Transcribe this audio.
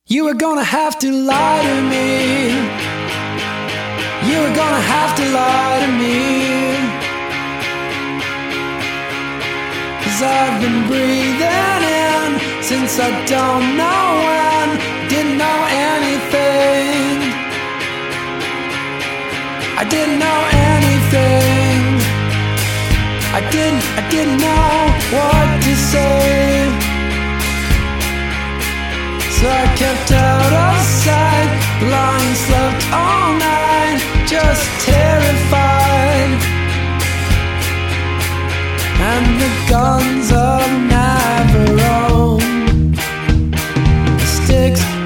You were gonna have to lie to me. You were gonna have to lie to me. 'Cause I've been breathing in since I don't know when. Didn't know anything. I didn't know anything. I didn't know what to say. So I kept out of sight, lying, slept all night, just terrified. And the guns of Navarone, sticks